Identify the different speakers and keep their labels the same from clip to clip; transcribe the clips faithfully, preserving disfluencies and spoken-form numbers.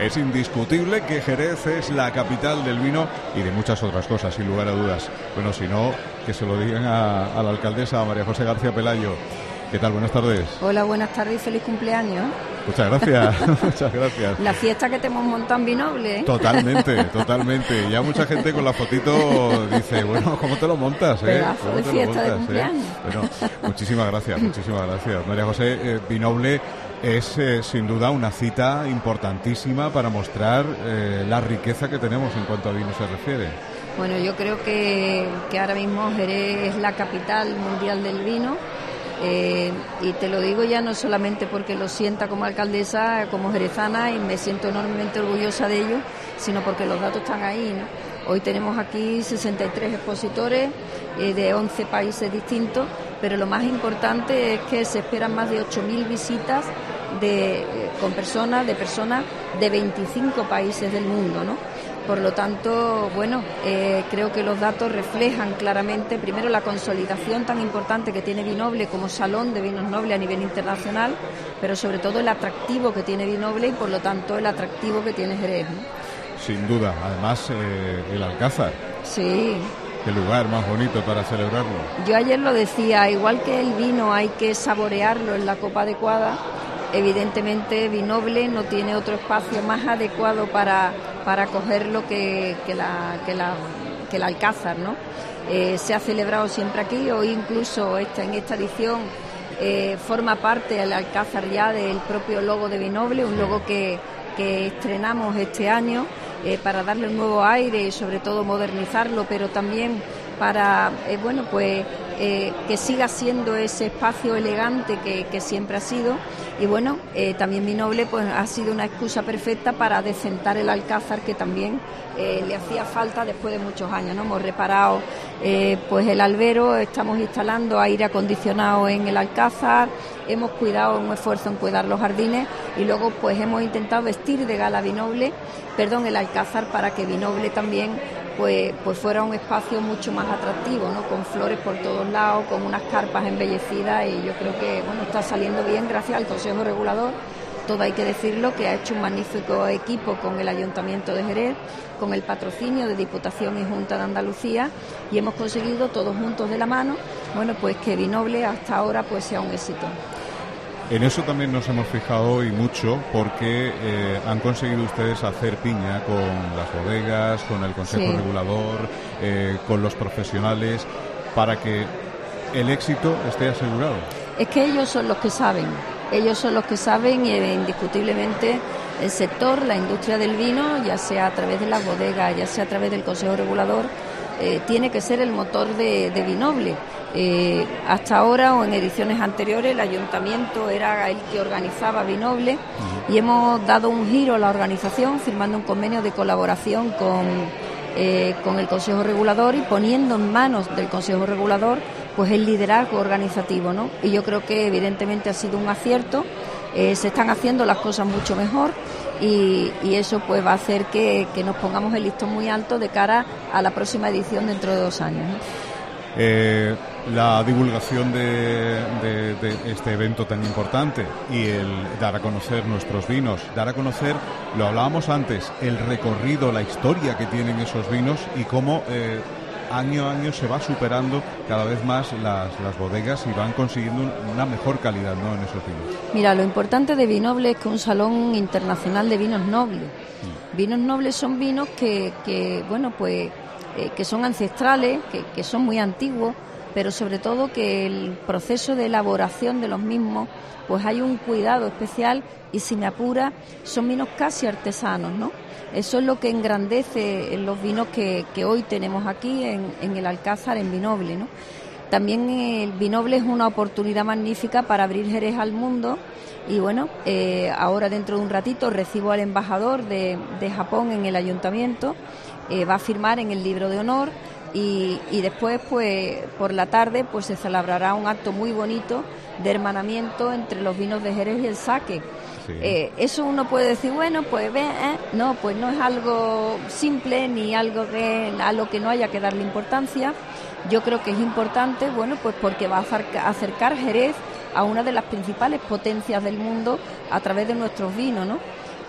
Speaker 1: Es indiscutible que Jerez es la capital del vino y de muchas otras cosas, sin lugar a dudas. Bueno, si no, que se lo digan a, a la alcaldesa María José García Pelayo. ¿Qué tal? Buenas tardes.
Speaker 2: Hola, buenas tardes y feliz cumpleaños.
Speaker 1: Muchas gracias, muchas gracias.
Speaker 2: La fiesta que te hemos montado en Vinoble, ¿eh?
Speaker 1: Totalmente, totalmente. Ya mucha gente con la fotito dice, bueno, ¿cómo te lo montas? Eh?
Speaker 2: Pedazo
Speaker 1: ¿Cómo
Speaker 2: de
Speaker 1: te
Speaker 2: fiesta
Speaker 1: lo
Speaker 2: de
Speaker 1: montas,
Speaker 2: cumpleaños.
Speaker 1: Eh? Bueno, muchísimas gracias, muchísimas gracias. María José, eh, Vinoble es eh, sin duda una cita importantísima para mostrar eh, la riqueza que tenemos en cuanto a vino se refiere.
Speaker 2: Bueno, yo creo que, que ahora mismo Jerez es la capital mundial del vino. Eh, y te lo digo ya no solamente porque lo sienta como alcaldesa, como jerezana, y me siento enormemente orgullosa de ello, sino porque los datos están ahí, ¿no? Hoy tenemos aquí sesenta y tres expositores eh, de once países distintos, pero lo más importante es que se esperan más de ocho mil visitas de, eh, con personas, de personas de veinticinco países del mundo, ¿no? Por lo tanto, bueno, eh, creo que los datos reflejan claramente, primero, la consolidación tan importante que tiene Vinoble como salón de vinos nobles a nivel internacional, pero sobre todo el atractivo que tiene Vinoble y, por lo tanto, el atractivo que tiene Jerez, ¿no?
Speaker 1: Sin duda. Además, eh, el Alcázar.
Speaker 2: Sí.
Speaker 1: Qué lugar más bonito para celebrarlo.
Speaker 2: Yo ayer lo decía, igual que el vino hay que saborearlo en la copa adecuada, evidentemente Vinoble no tiene otro espacio más adecuado para, para acogerlo que, que, la, que, la, que el Alcázar, ¿no? Eh, se ha celebrado siempre aquí, hoy incluso esta, en esta edición eh, forma parte el Alcázar ya del propio logo de Vinoble, un logo que, que estrenamos este año eh, para darle un nuevo aire y sobre todo modernizarlo, pero también para, eh, bueno, pues eh, que siga siendo ese espacio elegante que, que siempre ha sido. Y bueno, eh, también Vinoble pues ha sido una excusa perfecta para decentar el Alcázar, que también eh, le hacía falta después de muchos años, ¿no? Hemos reparado eh, pues el albero, estamos instalando aire acondicionado en el Alcázar, hemos cuidado, un esfuerzo en cuidar los jardines y luego pues hemos intentado vestir de gala Vinoble, perdón, el Alcázar, para que Vinoble también pues, pues fuera un espacio mucho más atractivo, ¿no? Con flores por todos lados, con unas carpas embellecidas, y yo creo que bueno, está saliendo bien gracias al Consejo Regulador. Todo hay que decirlo, que ha hecho un magnífico equipo con el Ayuntamiento de Jerez, con el patrocinio de Diputación y Junta de Andalucía, y hemos conseguido todos juntos de la mano, bueno, pues que Vinoble hasta ahora pues sea un éxito.
Speaker 1: En eso también nos hemos fijado hoy mucho, porque eh, han conseguido ustedes hacer piña con las bodegas, con el Consejo
Speaker 2: Sí.
Speaker 1: Regulador, eh, con los profesionales, para que el éxito esté asegurado.
Speaker 2: Es que ellos son los que saben, ellos son los que saben y eh, indiscutiblemente el sector, la industria del vino, ya sea a través de las bodegas, ya sea a través del Consejo Regulador, eh, tiene que ser el motor de, de Vinoble. Eh, hasta ahora o en ediciones anteriores el ayuntamiento era el que organizaba Vinoble, y hemos dado un giro a la organización firmando un convenio de colaboración con, eh, con el Consejo Regulador y poniendo en manos del Consejo Regulador pues el liderazgo organizativo, ¿no? Y yo creo que evidentemente ha sido un acierto, eh, se están haciendo las cosas mucho mejor y, y eso pues va a hacer que, que nos pongamos el listón muy alto de cara a la próxima edición dentro de dos años, ¿no?
Speaker 1: Eh, la divulgación de, de, de este evento tan importante y el dar a conocer nuestros vinos, dar a conocer, lo hablábamos antes, el recorrido, la historia que tienen esos vinos y cómo eh, año a año se va superando cada vez más las, las bodegas y van consiguiendo un, una mejor calidad, ¿no?, en esos vinos.
Speaker 2: Mira, lo importante de Vinoble es que es un salón internacional de vinos nobles. Mm. Vinos nobles son vinos que, que bueno, pues eh, que son ancestrales, que, que son muy antiguos, pero sobre todo que el proceso de elaboración de los mismos, pues hay un cuidado especial y, si me apura, son vinos casi artesanos, ¿no? Eso es lo que engrandece en los vinos que, que hoy tenemos aquí en, en el Alcázar, en Vinoble, ¿no? También el Vinoble es una oportunidad magnífica para abrir Jerez al mundo y bueno, eh, ahora dentro de un ratito recibo al embajador de, de Japón en el ayuntamiento, eh, va a firmar en el libro de honor y, y después pues por la tarde pues se celebrará un acto muy bonito de hermanamiento entre los vinos de Jerez y el Sake. Sí. Eh, eso uno puede decir, bueno, pues ve, eh, no, pues no es algo simple ni algo que, a lo que no haya que darle importancia. Yo creo que es importante, bueno, pues porque va a acercar Jerez a una de las principales potencias del mundo a través de nuestros vinos, ¿no?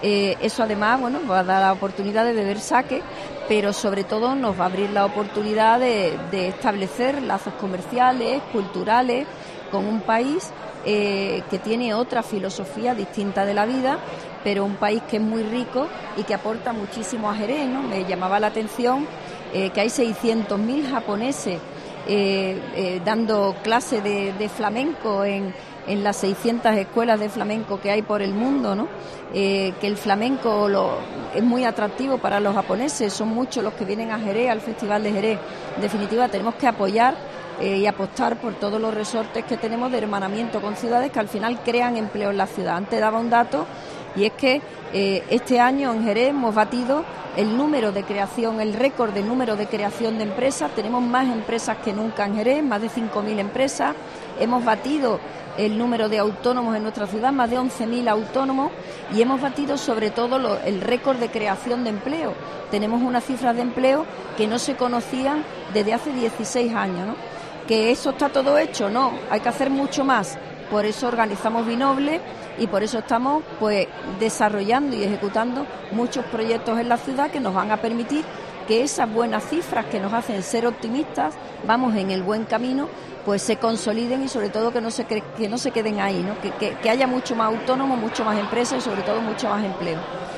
Speaker 2: Eh, eso además, bueno, va a dar la oportunidad de beber sake, pero sobre todo nos va a abrir la oportunidad de, de establecer lazos comerciales, culturales, con un país eh, que tiene otra filosofía distinta de la vida, pero un país que es muy rico y que aporta muchísimo a Jerez, ¿no? Me llamaba la atención eh, que hay seiscientos mil japoneses eh, eh, dando clases de, de flamenco en, en las seiscientas escuelas de flamenco que hay por el mundo, ¿no? Eh, que el flamenco lo, es muy atractivo para los japoneses, son muchos los que vienen a Jerez, al Festival de Jerez. En definitiva, tenemos que apoyar eh, y apostar por todos los resortes que tenemos de hermanamiento con ciudades que al final crean empleo en la ciudad. Antes daba un dato, y es que eh, este año en Jerez hemos batido el número de creación, el récord de número de creación de empresas. Tenemos más empresas que nunca en Jerez, más de cinco mil empresas. Hemos batido el número de autónomos en nuestra ciudad, más de once mil autónomos, y hemos batido sobre todo lo, el récord de creación de empleo. Tenemos unas cifras de empleo que no se conocían desde hace dieciséis años, ¿no? ¿Que eso está todo hecho? No, hay que hacer mucho más. Por eso organizamos Vinoble y por eso estamos pues desarrollando y ejecutando muchos proyectos en la ciudad que nos van a permitir que esas buenas cifras que nos hacen ser optimistas, vamos en el buen camino, pues se consoliden y sobre todo que no se que no se queden ahí, ¿no? Que, que, que haya mucho más autónomos, mucho más empresas y sobre todo mucho más empleo.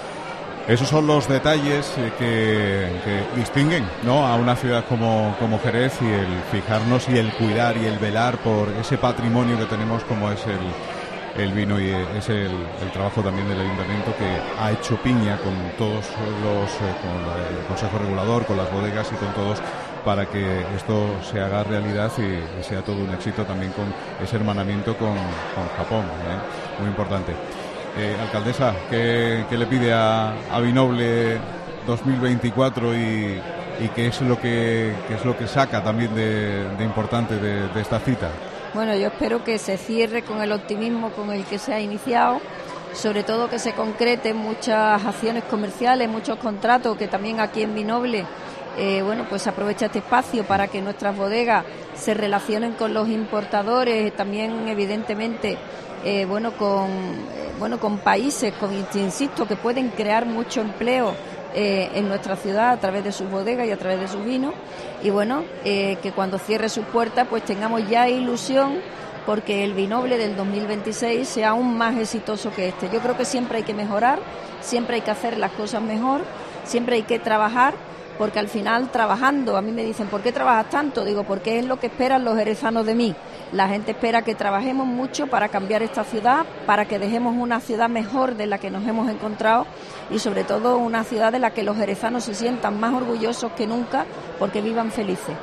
Speaker 1: Esos son los detalles que, que distinguen, ¿no?, a una ciudad como, como Jerez, y el fijarnos y el cuidar y el velar por ese patrimonio que tenemos como es el, el vino, y es el, el trabajo también del Ayuntamiento, que ha hecho piña con todos los, con el Consejo Regulador, con las bodegas y con todos, para que esto se haga realidad y sea todo un éxito también con ese hermanamiento con, con Japón, ¿eh? Muy importante. Eh, alcaldesa, ¿qué, qué le pide a, a Vinoble dos mil veinticuatro y, y qué es lo que qué es lo que saca también de, de importante de, de esta cita?
Speaker 2: Bueno, yo espero que se cierre con el optimismo con el que se ha iniciado, sobre todo que se concreten muchas acciones comerciales, muchos contratos, que también aquí en Vinoble Eh, bueno, pues aprovecha este espacio para que nuestras bodegas se relacionen con los importadores, también evidentemente eh, bueno con eh, bueno con países, con, insisto, que pueden crear mucho empleo eh, en nuestra ciudad a través de sus bodegas y a través de sus vinos, y bueno, eh, que cuando cierre sus puertas pues tengamos ya ilusión porque el Vinoble del dos mil veintiséis sea aún más exitoso que este. Yo creo que siempre hay que mejorar, siempre hay que hacer las cosas mejor, siempre hay que trabajar, porque al final trabajando, a mí me dicen, ¿por qué trabajas tanto? Digo, porque es lo que esperan los jerezanos de mí. La gente espera que trabajemos mucho para cambiar esta ciudad, para que dejemos una ciudad mejor de la que nos hemos encontrado y sobre todo una ciudad de la que los jerezanos se sientan más orgullosos que nunca porque vivan felices.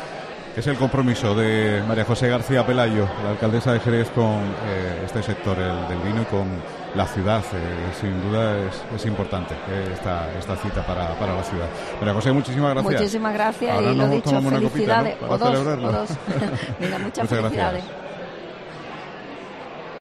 Speaker 1: Es el compromiso de María José García Pelayo, la alcaldesa de Jerez, con eh, este sector el del vino y con la ciudad. Eh, sin duda es, es importante eh, esta, esta cita para, para la ciudad. María José, muchísimas gracias.
Speaker 2: Muchísimas gracias.
Speaker 1: Ahora
Speaker 2: y lo dicho,
Speaker 1: tomamos
Speaker 2: felicidades.
Speaker 1: Una copita, ¿no?, para
Speaker 2: o dos,
Speaker 1: celebrarlo.
Speaker 2: o dos. Venga, muchas, muchas felicidades. Gracias.